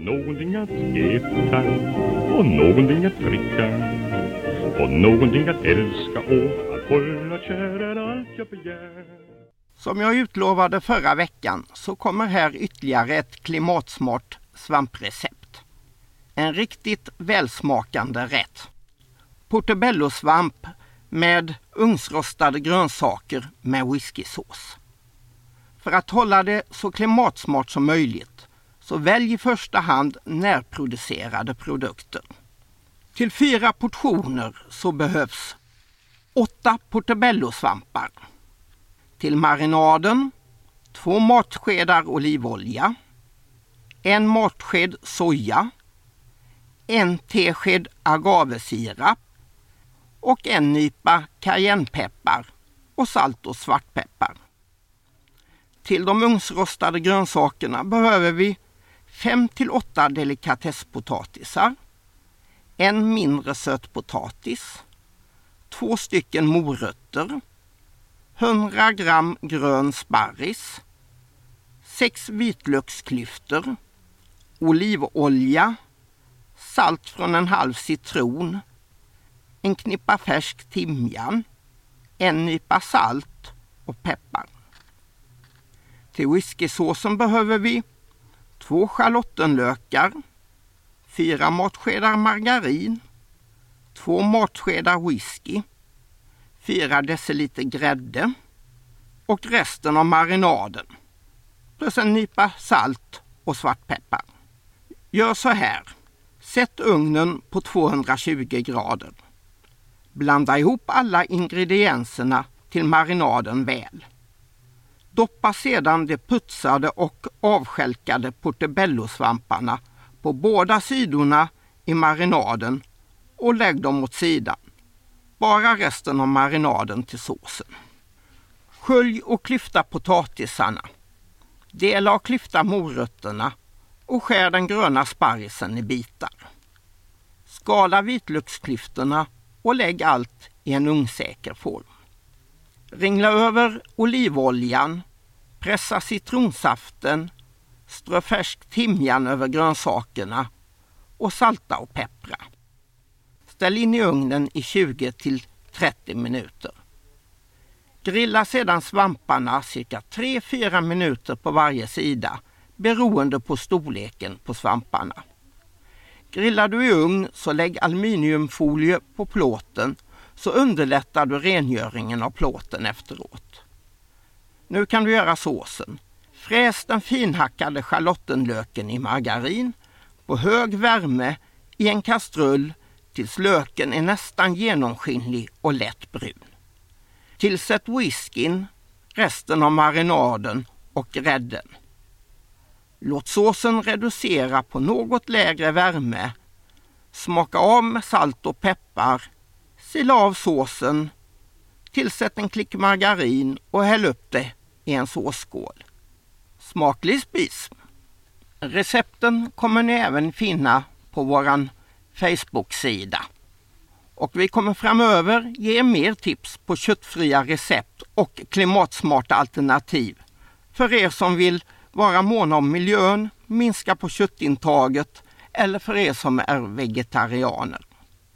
någonting att äta och någonting att dricka och någonting att älska och att hålla kära allt jag begär. Som jag utlovade förra veckan så kommer här ytterligare ett klimatsmart svamprecept. En riktigt välsmakande rätt. Portobellosvamp med ugnsrostade grönsaker med whiskysås. För att hålla det så klimatsmart som möjligt så välj i första hand närproducerade produkter. Till 4 portioner så behövs 8 portobellosvampar. Till marinaden 2 matskedar olivolja, 1 matsked soja, 1 tesked agavesirap och 1 nypa cayennepeppar och salt och svartpeppar. Till de ugnsrostade grönsakerna behöver vi 5-8 delikatesspotatisar, 1 mindre sötpotatis, 2 stycken morötter, 100 gram grön sparris, 6 vitlöksklyftor, olivolja, salt från en halv citron, en knippa färsk timjan, 1 nypa salt och peppar. Till whiskysåsen behöver vi 2 schalottenlökar, 4 matskedar margarin, 2 matskedar whisky, 4 deciliter grädde och resten av marinaden plus en nypa salt och svartpeppar. Gör så här. Sätt ugnen på 220 grader. Blanda ihop alla ingredienserna till marinaden väl. Doppa sedan de putsade och avskälkade portobellosvamparna på båda sidorna i marinaden och lägg dem åt sidan. Bara resten av marinaden till såsen. Skölj och klyfta potatisarna. Dela och klyfta morötterna och skär den gröna sparrisen i bitar. Skala vitlöksklyftorna och lägg allt i en ugnssäker form. Ringla över olivoljan, pressa citronsaften, strö färsk timjan över grönsakerna och salta och peppra. Ställ in i ugnen i 20-30 minuter. Grilla sedan svamparna cirka 3-4 minuter på varje sida beroende på storleken på svamparna. Grillar du i ugn så lägg aluminiumfolie på plåten så underlättar du rengöringen av plåten efteråt. Nu kan du göra såsen. Fräs den finhackade schalottenlöken i margarin på hög värme i en kastrull tills löken är nästan genomskinlig och lätt brun. Tillsätt whiskyn, resten av marinaden och grädden. Låt såsen reducera på något lägre värme. Smaka av med salt och peppar. Sila av såsen. Tillsätt en klick margarin och häll upp det i en såsskål. Smaklig spis. Recepten kommer ni även finna på våran Facebook-sida. Och vi kommer framöver ge mer tips på köttfria recept och klimatsmarta alternativ för er som vill vara måna om miljön, minska på köttintaget eller för er som är vegetarianer.